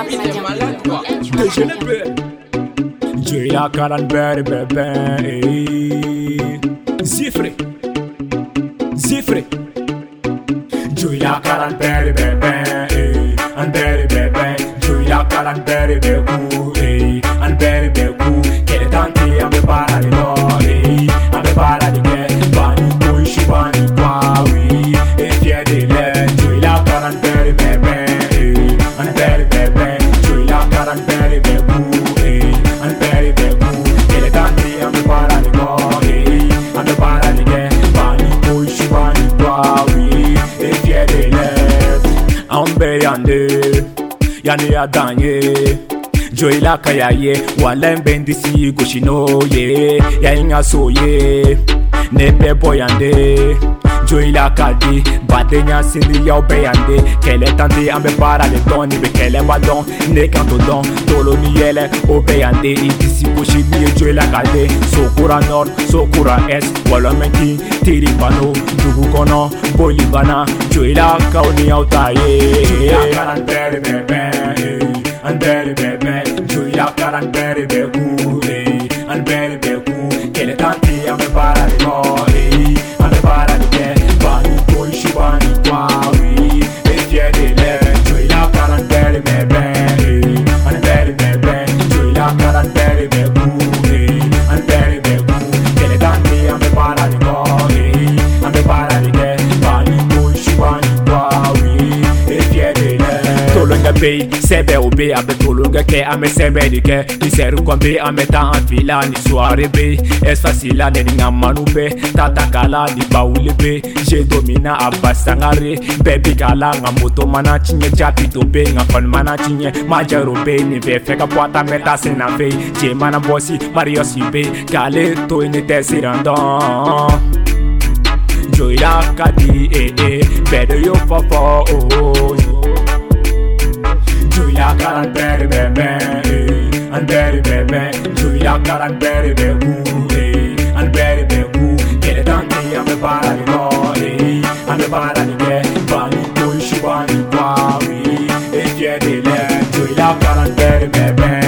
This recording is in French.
Il est malade quoi. DGLB Joya Karanberry bébé Zifre Joya Karanberry bébé Anberry bébé Joya Karanberry bébé Anberry bébé Quelle tante à me parler à me parler Bani Koishi Bani Kwawi Et fier de l'air Joya Karanberry bébé Anberry bébé Joya Karanberry bébé Anberry bébé Quelle tante à me parler à me parler Bani Koishi Bani Kwawi Et fier de l'air Ambe yande Yani adanye Joila kayaye Wala mbendisi goshino ye Ya inga soye Nebe boyande Joila kadi Badenya sindi yao beyande Kele tante ambe para le don Nibe kele wadon Ne kanto don Tolo ni yele obeyande Itisi goshini Joila kade Sokura nord Sokura est Wala menki Tiri pano Dugu kono Boli bana Joila kauni autaye Joila Karanberry bebe Anberry bebe Joila Karanberry beku Anberry beku Kele tanti ame para de mori Ame para de ke Bani koishi bani kwawi E fier de le Joila Karanberry bebe Anberry bebe Joila Karanberry beku Anberry beku Kele tanti ame para de mori Ame para de ke Bani koishi bani kwawi E fier de le Tolonga bay Sebe obe abe tolonga ke ame sebe de ke Ni seru kwambe ame ta anfila ni soare be Es facile ne ni ngamanu be Tata kala ni baule be Je domina abasangare Baby kala ngamoto mana chinye Japito be ngafan mana chinye Majaro be ni ve feka poata meta sena ve Je mana bossi Mario si be Kale to ini te sirandon Joya kadi Bedo yo fofo Joya Karanberry bebe Anberry bebe Joya Karanberry bebu Anberry bebu Kele tanti ame para de mori Ame para de ke Bani koishi bani kwawi E fier de le Joya Karanberry bebe